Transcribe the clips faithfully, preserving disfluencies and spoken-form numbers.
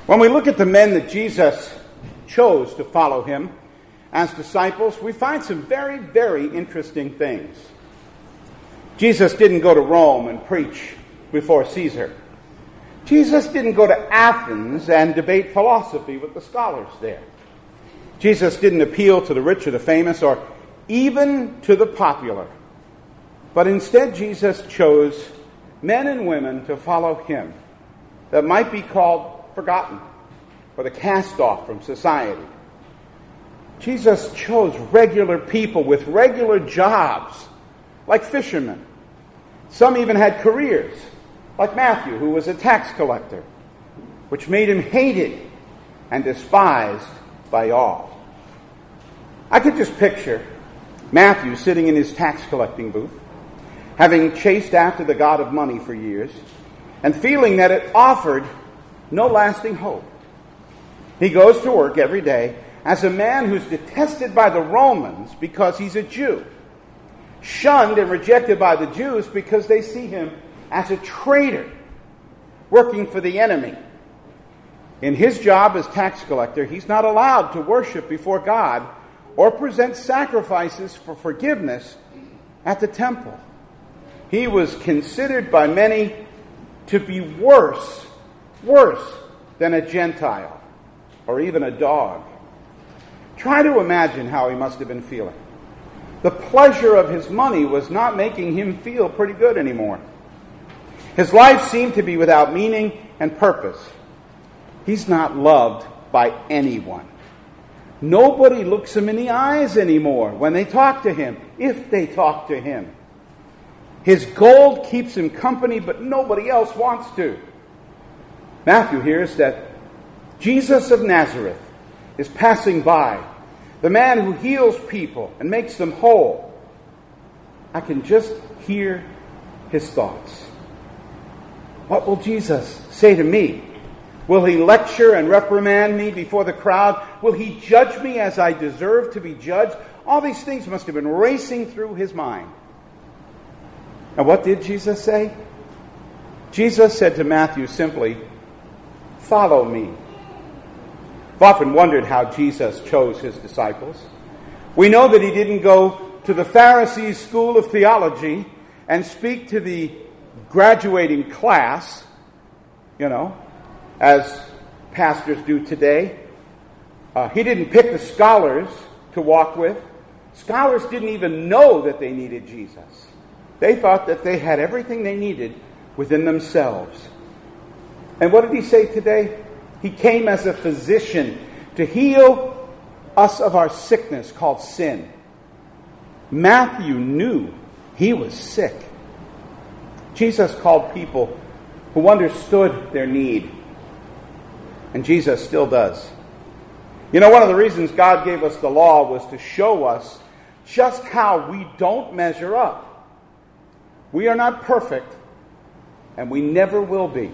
When we look at the men that Jesus chose to follow him as disciples, we find some very, very interesting things. Jesus didn't go to Rome and preach before Caesar. Jesus didn't go to Athens and debate philosophy with the scholars there. Jesus didn't appeal to the rich or the famous or even to the popular. But instead, Jesus chose men and women to follow him that might be called forgotten or the cast off from society. Jesus chose regular people with regular jobs, like fishermen. Some even had careers, like Matthew, who was a tax collector, which made him hated and despised by all. I could just picture Matthew sitting in his tax collecting booth, having chased after the god of money for years, and feeling that it offered no lasting hope. He goes to work every day as a man who's detested by the Romans because he's a Jew, shunned and rejected by the Jews because they see him as a traitor working for the enemy. In his job as tax collector, he's not allowed to worship before God or present sacrifices for forgiveness at the temple. He was considered by many to be worse, worse than a Gentile or even a dog. Try to imagine how he must have been feeling. The pleasure of his money was not making him feel pretty good anymore. His life seemed to be without meaning and purpose. He's not loved by anyone. Nobody looks him in the eyes anymore when they talk to him, if they talk to him. His gold keeps him company, but nobody else wants to. Matthew hears that Jesus of Nazareth is passing by, the man who heals people and makes them whole. I can just hear his thoughts. What will Jesus say to me? Will he lecture and reprimand me before the crowd? Will he judge me as I deserve to be judged? All these things must have been racing through his mind. And what did Jesus say? Jesus said to Matthew simply, "Follow me." I've often wondered how Jesus chose his disciples. We know that he didn't go to the Pharisees' school of theology and speak to the graduating class, you know, as pastors do today. Uh, he didn't pick the scholars to walk with. Scholars didn't even know that they needed Jesus. They thought that they had everything they needed within themselves. And what did he say today? He came as a physician to heal us of our sickness called sin. Matthew knew he was sick. Jesus called people who understood their need. And Jesus still does. You know, one of the reasons God gave us the law was to show us just how we don't measure up. We are not perfect, and we never will be.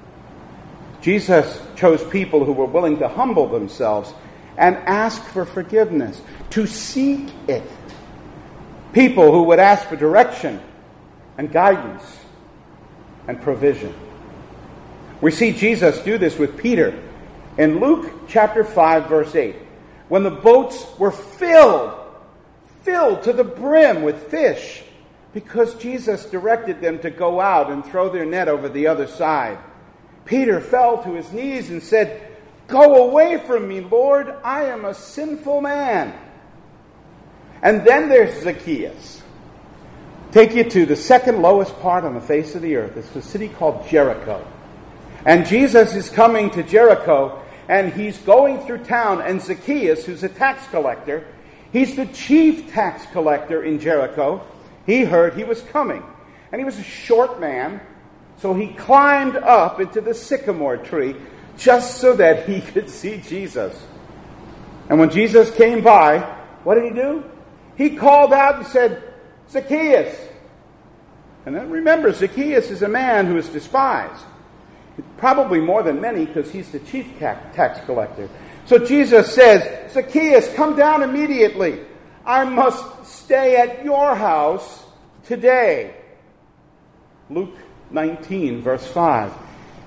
Jesus chose people who were willing to humble themselves and ask for forgiveness, to seek it. People who would ask for direction and guidance and provision. We see Jesus do this with Peter in Luke chapter five, verse eight. When the boats were filled, filled to the brim with fish, because Jesus directed them to go out and throw their net over the other side. Peter fell to his knees and said, "Go away from me, Lord, I am a sinful man." And then there's Zacchaeus. Take you to the second lowest part on the face of the earth. It's a city called Jericho. And Jesus is coming to Jericho, and he's going through town, and Zacchaeus, who's a tax collector, he's the chief tax collector in Jericho. He heard he was coming. And he was a short man, so he climbed up into the sycamore tree just so that he could see Jesus. And when Jesus came by, what did he do? He called out and said, "Zacchaeus." And then remember, Zacchaeus is a man who is despised. Probably more than many, because he's the chief tax collector. So Jesus says, "Zacchaeus, come down immediately. I must stay at your house today." Luke nineteen, verse five.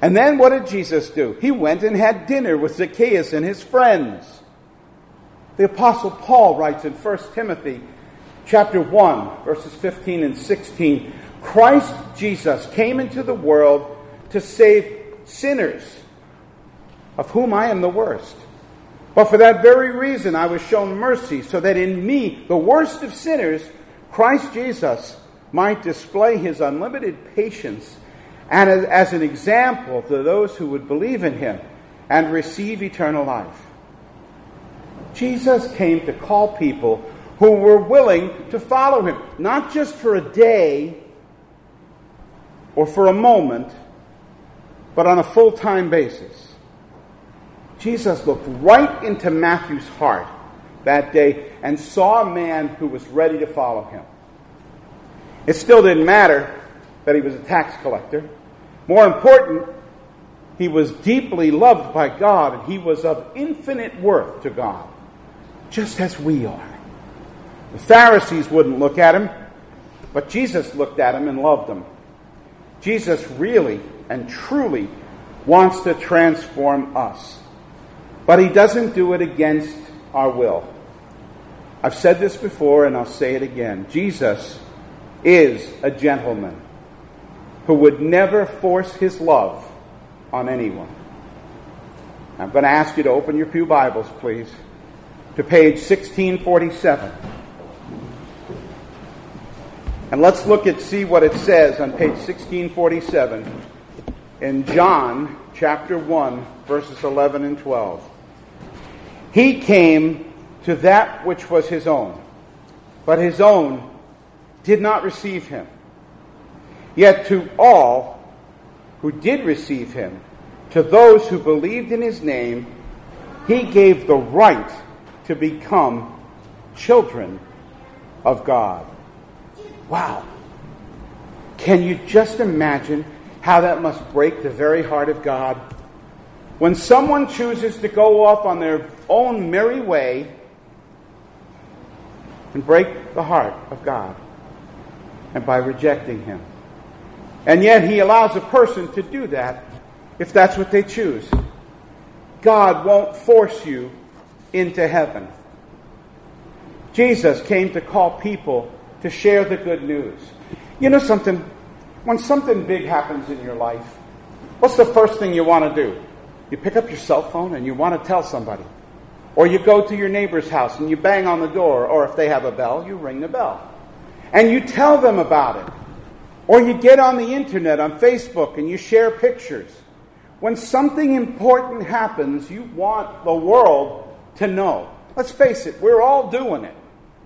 And then what did Jesus do? He went and had dinner with Zacchaeus and his friends. The Apostle Paul writes in First Timothy chapter one, verses fifteen and sixteen, Christ Jesus came into the world to save sinners, of whom I am the worst. But for that very reason I was shown mercy, so that in me, the worst of sinners, Christ Jesus might display his unlimited patience and as, as an example to those who would believe in him and receive eternal life. Jesus came to call people who were willing to follow him, not just for a day or for a moment, but on a full-time basis. Jesus looked right into Matthew's heart that day and saw a man who was ready to follow him. It still didn't matter that he was a tax collector. More important, he was deeply loved by God, and he was of infinite worth to God, just as we are. The Pharisees wouldn't look at him, but Jesus looked at him and loved him. Jesus really and truly wants to transform us, but he doesn't do it against our will. I've said this before and I'll say it again. Jesus is a gentleman who would never force his love on anyone. I'm going to ask you to open your pew Bibles, please, to page sixteen forty-seven. And let's look at, see what it says on page sixteen forty-seven in John chapter one, verses eleven and twelve. He came to that which was his own, but his own did not receive him. Yet to all who did receive him, to those who believed in his name, he gave the right to become children of God. Wow. Can you just imagine how that must break the very heart of God? When someone chooses to go off on their own merry way and break the heart of God, and by rejecting him. And yet he allows a person to do that if that's what they choose. God won't force you into heaven. Jesus came to call people to share the good news. You know something? When something big happens in your life, what's the first thing you want to do? You pick up your cell phone and you want to tell somebody. Or you go to your neighbor's house and you bang on the door, or if they have a bell, you ring the bell. And you tell them about it. Or you get on the internet, on Facebook, and you share pictures. When something important happens, you want the world to know. Let's face it, we're all doing it.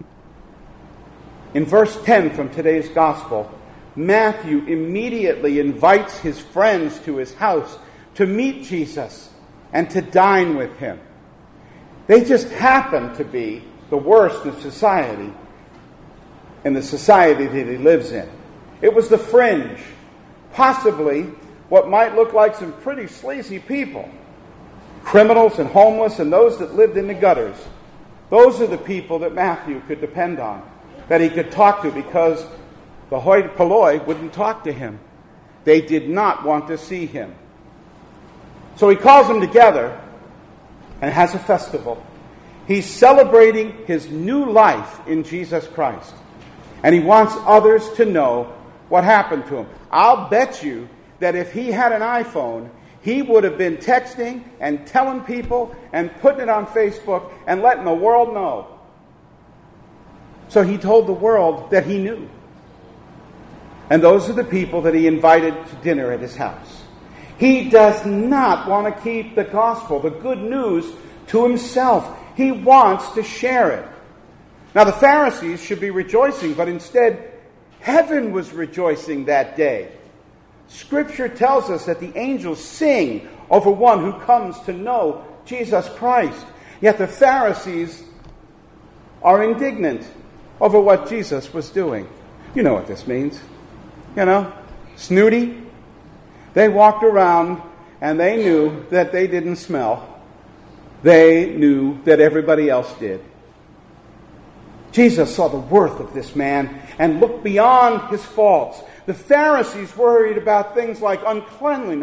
In verse ten from today's gospel, Matthew immediately invites his friends to his house to meet Jesus and to dine with him. They just happen to be the worst in society, in the society that he lives in. It was the fringe, possibly what might look like some pretty sleazy people. Criminals and homeless and those that lived in the gutters. Those are the people that Matthew could depend on, that he could talk to, because the hoi polloi wouldn't talk to him. They did not want to see him. So he calls them together and has a festival. He's celebrating his new life in Jesus Christ. And he wants others to know what happened to him. I'll bet you that if he had an iPhone, he would have been texting and telling people and putting it on Facebook and letting the world know. So he told the world that he knew. And those are the people that he invited to dinner at his house. He does not want to keep the gospel, the good news, to himself. He wants to share it. Now the Pharisees should be rejoicing, but instead, heaven was rejoicing that day. Scripture tells us that the angels sing over one who comes to know Jesus Christ. Yet the Pharisees are indignant over what Jesus was doing. You know what this means. You know, snooty. They walked around and they knew that they didn't smell. They knew that everybody else did. Jesus saw the worth of this man and looked beyond his faults. The Pharisees worried about things like uncleanliness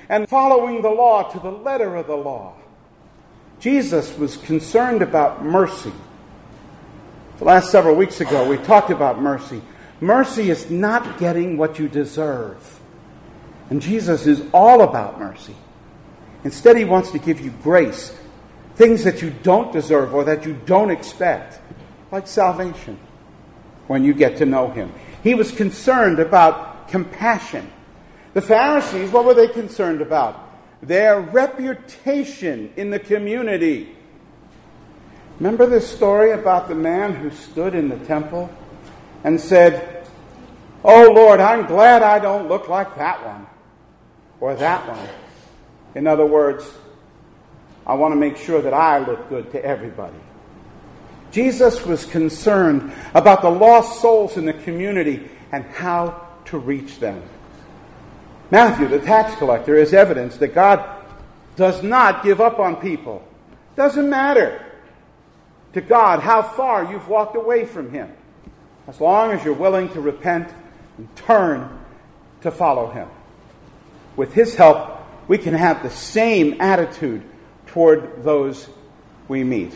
and following the law to the letter of the law. Jesus was concerned about mercy. The last several weeks ago, we talked about mercy. Mercy is not getting what you deserve. And Jesus is all about mercy. Instead, he wants to give you grace, things that you don't deserve or that you don't expect, like salvation, when you get to know him. He was concerned about compassion. The Pharisees, what were they concerned about? Their reputation in the community. Remember this story about the man who stood in the temple and said, "Oh Lord, I'm glad I don't look like that one or that one." In other words, I want to make sure that I look good to everybody. Jesus was concerned about the lost souls in the community and how to reach them. Matthew, the tax collector, is evidence that God does not give up on people. Doesn't matter to God how far you've walked away from him, as long as you're willing to repent and turn to follow him. With his help, we can have the same attitude toward those we meet.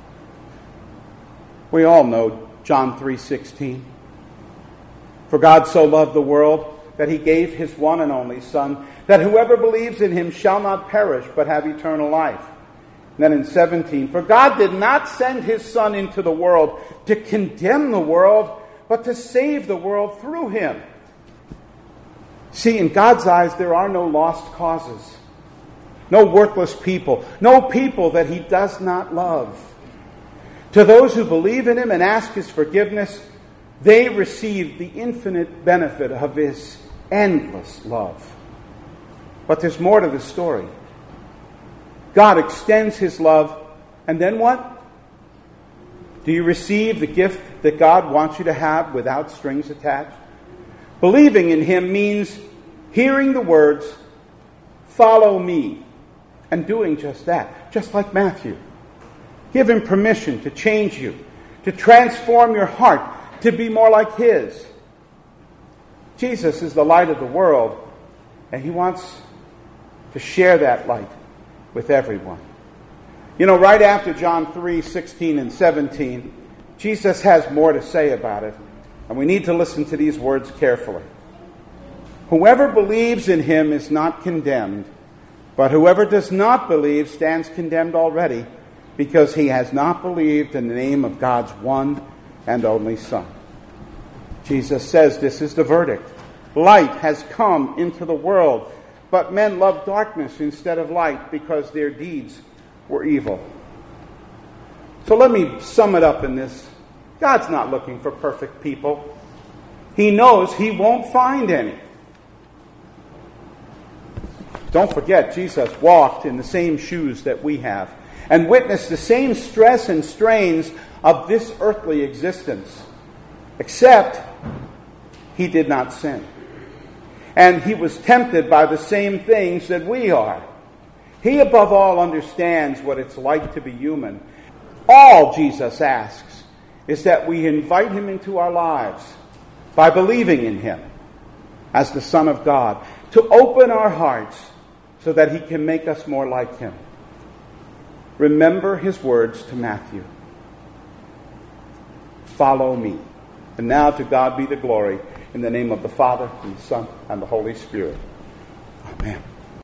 We all know John three sixteen. For God so loved the world that he gave his one and only Son, that whoever believes in him shall not perish but have eternal life. And then in seventeen, for God did not send his Son into the world to condemn the world, but to save the world through him. See, in God's eyes, there are no lost causes, no worthless people, no people that he does not love. To those who believe in him and ask his forgiveness, they receive the infinite benefit of his endless love. But there's more to the story. God extends his love, and then what? Do you receive the gift that God wants you to have without strings attached? Believing in him means hearing the words, "Follow me," and doing just that, just like Matthew. Give him permission to change you, to transform your heart, to be more like his. Jesus is the light of the world, and he wants to share that light with everyone. You know, right after John three sixteen and seventeen, Jesus has more to say about it, and we need to listen to these words carefully. Whoever believes in him is not condemned, but whoever does not believe stands condemned already, because he has not believed in the name of God's one and only Son. Jesus says this is the verdict. Light has come into the world, but men love darkness instead of light because their deeds were evil. So let me sum it up in this. God's not looking for perfect people. He knows he won't find any. Don't forget, Jesus walked in the same shoes that we have and witnessed the same stress and strains of this earthly existence, except he did not sin. And he was tempted by the same things that we are. He, above all, understands what it's like to be human. All Jesus asks is that we invite him into our lives by believing in him as the Son of God, to open our hearts so that he can make us more like him. Remember his words to Matthew. Follow me. And now to God be the glory, in the name of the Father, and the Son, and the Holy Spirit. Amen.